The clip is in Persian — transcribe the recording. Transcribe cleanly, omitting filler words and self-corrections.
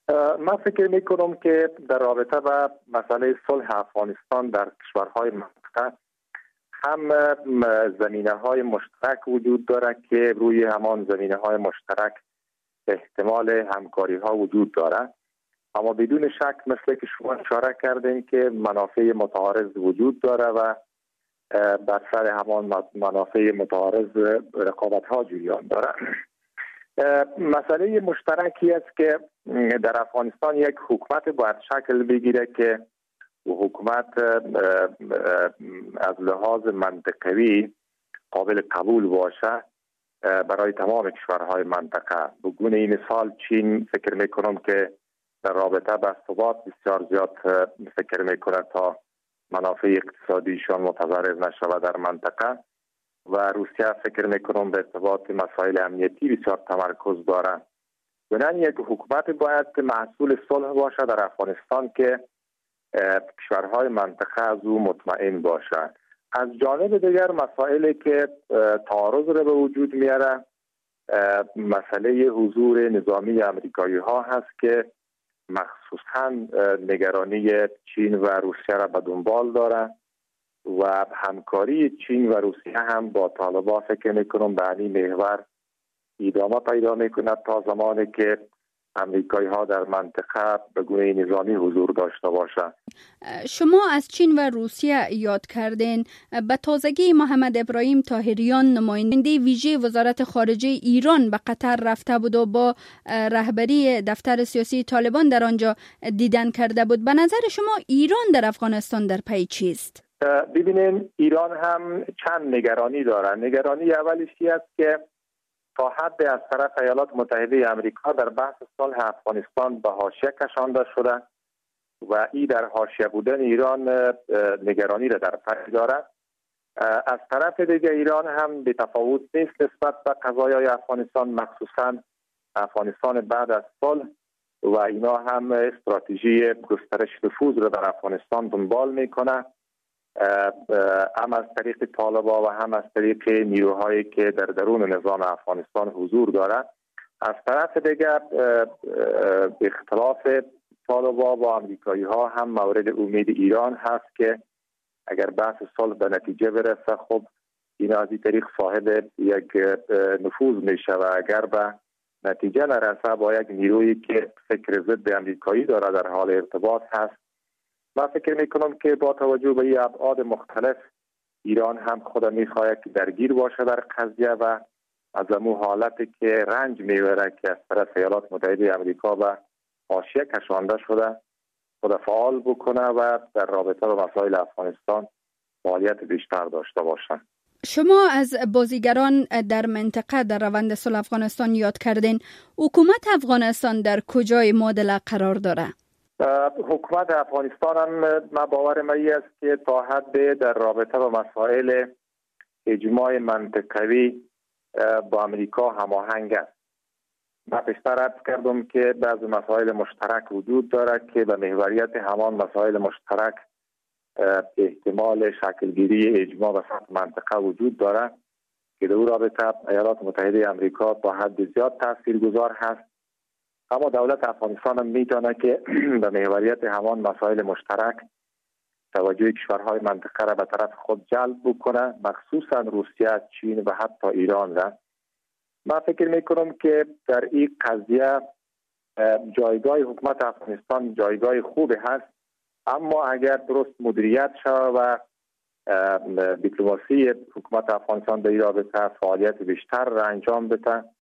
من فکر می کنم که در رابطه با مسئله صلح افغانستان در کشورهای منطقه هم زمینه های مشترک وجود دارد که روی همان زمینه های مشترک احتمال همکاری ها وجود دارد، اما بدون شک مثل که شما اشاره کردین که منافع متعارض وجود داره و بر سر همان منافع متعارض رقابت ها جریان داره. مسئله مشترکی است که در افغانستان یک حکومت باید شکل بگیره که حکومت از لحاظ منطقوی قابل قبول باشه برای تمام کشورهای منطقه. به گونه مثال چین فکر میکنم که در رابطه با ثبات بسیار زیاد فکر میکنه تا منافع اقتصادیشان متضرر نشود در منطقه، و روسیه فکر میکنم به ارتباط مسائل امنیتی بسیار تمرکز داره. بنابراین یک حکومت باید محصول صلح باشه در افغانستان که کشورهای منطقه از او مطمئن باشه. از جانب دیگر مسائلی که تعارض را به وجود میاره مسئله حضور نظامی امریکایی ها هست که مخصوصا نگرانی چین و روسیه را به دنبال داره و همکاری چین و روسیه هم با طالبان فکر میکنم به همین محور ادامه پیدا میکند تا زمانی که امریکایی ها در منطقه به گونه نظامی حضور داشته باشند. شما از چین و روسیه یاد کردین. به تازگی محمد ابراهیم طاهریان نماینده ویژه وزارت خارجه ایران به قطر رفته بود و با رهبری دفتر سیاسی طالبان در آنجا دیدن کرده بود. به نظر شما ایران در افغانستان در پی چیست؟ ببینین ایران هم چند نگرانی داره. نگرانی اولش است که تا حد از طرف ایالات متحده آمریکا در بحث صلح افغانستان به حاشیه کشانده شده و این در حاشیه بودن ایران نگرانی را در پی دارد. از طرف دیگه ایران هم به تفاوت نیست نسبت به قضایای افغانستان، مخصوصا افغانستان بعد از صلح، و اینا هم استراتژی گسترش نفوذ را در افغانستان دنبال میکنه، هم از طریق طالبان و هم از طریق نیروهایی که در درون نظام افغانستان حضور دارد. از طرف دیگر اختلاف طالبان با امریکایی ها هم مورد امید ایران هست که اگر بحث صلح به نتیجه برسه خب این از این طریق صاحب یک نفوذ میشه و اگر به نتیجه نرسه با یک نیرویی که فکر ضد امریکایی داره در حال ارتباط هست. من فکر میکنم که با توجه به این ابعاد مختلف ایران هم خود میخواهد که درگیر باشه در قضیه و از امو حالتی که رنج میبره که از طرف ایالات متحده آمریکا به حاشیه کشانده شده خود فعال بکنه و در رابطه با مسائل افغانستان فعالیت بیشتر داشته باشن. شما از بازیگران در منطقه در روند صلح افغانستان یاد کردین. حکومت افغانستان در کجای معادله قرار داره؟ حکومت افغانستان هم من باورم است که تا حد در رابطه با مسائل اجماع منطقوی با امریکا هماهنگ است. من پیشتر عرض کردم که بعض مسائل مشترک وجود دارد که به محوریت همان مسائل مشترک احتمال شکلگیری اجماع به سطح منطقه وجود دارد که در او رابطه ایالات متحده آمریکا تا حد زیاد تاثیرگذار هست، اما دولت افغانستان هم میتونه که به محوریت همان مسائل مشترک توجه کشورهای منطقه را به طرف خود جلب بکنه، مخصوصا روسیه، چین و حتی ایران را. من فکر میکنم که در این قضیه جایگاه حکومت افغانستان جایگاه خوبی هست، اما اگر درست مدیریت شود و دیپلماسی حکومت افغانستان در این رابطه فعالیت بیشتر را انجام بده